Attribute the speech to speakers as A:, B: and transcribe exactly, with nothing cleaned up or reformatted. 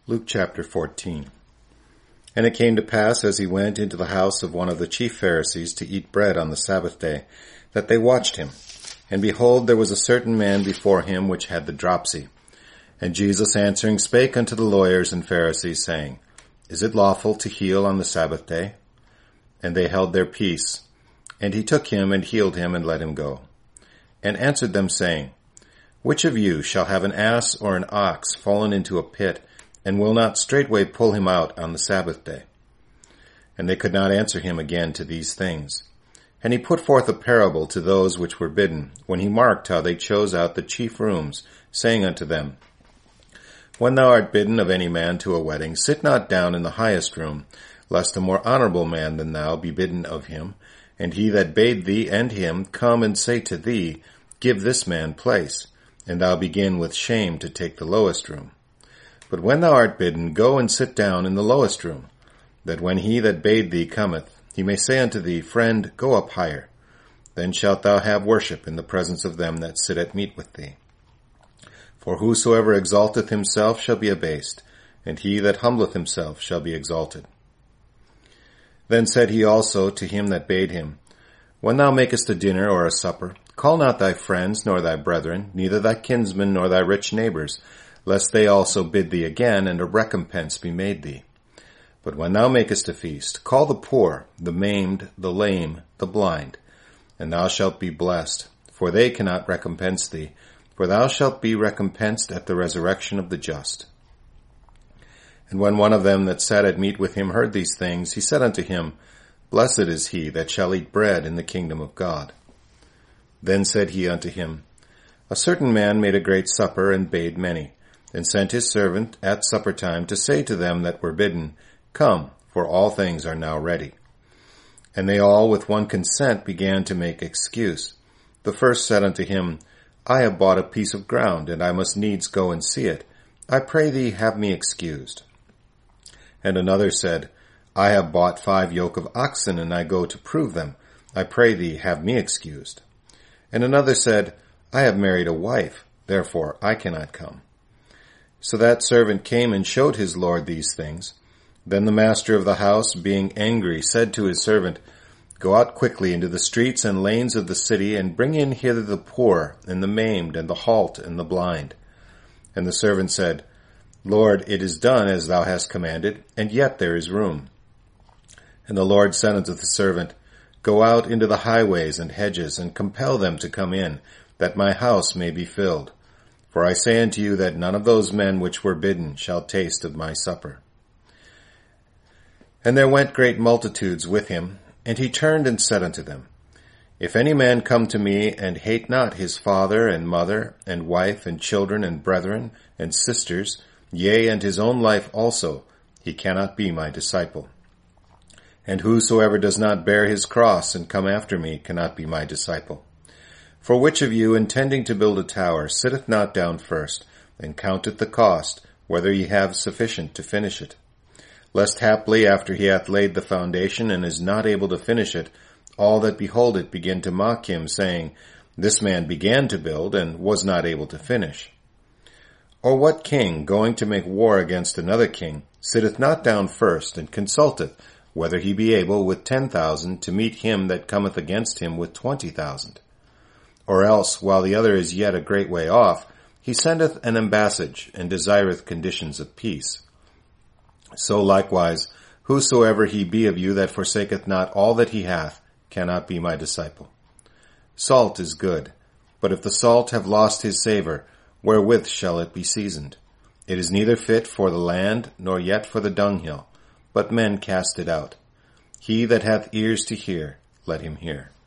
A: Luke chapter fourteen. And it came to pass, as he went into the house of one of the chief Pharisees to eat bread on the Sabbath day, that they watched him. And behold, there was a certain man before him which had the dropsy. And Jesus answering spake unto the lawyers and Pharisees, saying, Is it lawful to heal on the Sabbath day? And they held their peace. And he took him and healed him and let him go. And answered them, saying, Which of you shall have an ass or an ox fallen into a pit, and will not straightway pull him out on the Sabbath day? And they could not answer him again to these things. And he put forth a parable to those which were bidden, when he marked how they chose out the chief rooms, saying unto them, When thou art bidden of any man to a wedding, sit not down in the highest room, lest a more honorable man than thou be bidden of him, and he that bade thee and him come and say to thee, Give this man place, and thou begin with shame to take the lowest room. But when thou art bidden, go and sit down in the lowest room, that when he that bade thee cometh, he may say unto thee, Friend, go up higher. Then shalt thou have worship in the presence of them that sit at meat with thee. For whosoever exalteth himself shall be abased, and he that humbleth himself shall be exalted. Then said he also to him that bade him, When thou makest a dinner or a supper, call not thy friends, nor thy brethren, neither thy kinsmen, nor thy rich neighbors, lest they also bid thee again, and a recompense be made thee. But when thou makest a feast, call the poor, the maimed, the lame, the blind, and thou shalt be blessed, for they cannot recompense thee, for thou shalt be recompensed at the resurrection of the just. And when one of them that sat at meat with him heard these things, he said unto him, Blessed is he that shall eat bread in the kingdom of God. Then said he unto him, A certain man made a great supper, and bade many, and sent his servant at supper time to say to them that were bidden, Come, for all things are now ready. And they all with one consent began to make excuse. The first said unto him, I have bought a piece of ground, and I must needs go and see it. I pray thee have me excused. And another said, I have bought five yoke of oxen, and I go to prove them. I pray thee have me excused. And another said, I have married a wife, therefore I cannot come. So that servant came and showed his lord these things. Then the master of the house, being angry, said to his servant, Go out quickly into the streets and lanes of the city, and bring in hither the poor, and the maimed, and the halt, and the blind. And the servant said, Lord, it is done as thou hast commanded, and yet there is room. And the Lord said unto the servant, Go out into the highways and hedges, and compel them to come in, that my house may be filled. For I say unto you that none of those men which were bidden shall taste of my supper. And there went great multitudes with him, and he turned and said unto them, If any man come to me, and hate not his father and mother, and wife, and children, and brethren, and sisters, yea, and his own life also, he cannot be my disciple. And whosoever does not bear his cross and come after me cannot be my disciple. For which of you, intending to build a tower, sitteth not down first, and counteth the cost, whether ye have sufficient to finish it? Lest haply, after he hath laid the foundation, and is not able to finish it, all that behold it begin to mock him, saying, This man began to build, and was not able to finish. Or what king, going to make war against another king, sitteth not down first, and consulteth, whether he be able with ten thousand to meet him that cometh against him with twenty thousand? Or else, while the other is yet a great way off, he sendeth an ambassage, and desireth conditions of peace. So likewise, whosoever he be of you that forsaketh not all that he hath, cannot be my disciple. Salt is good, but if the salt have lost his savour, wherewith shall it be seasoned? It is neither fit for the land, nor yet for the dunghill, but men cast it out. He that hath ears to hear, let him hear.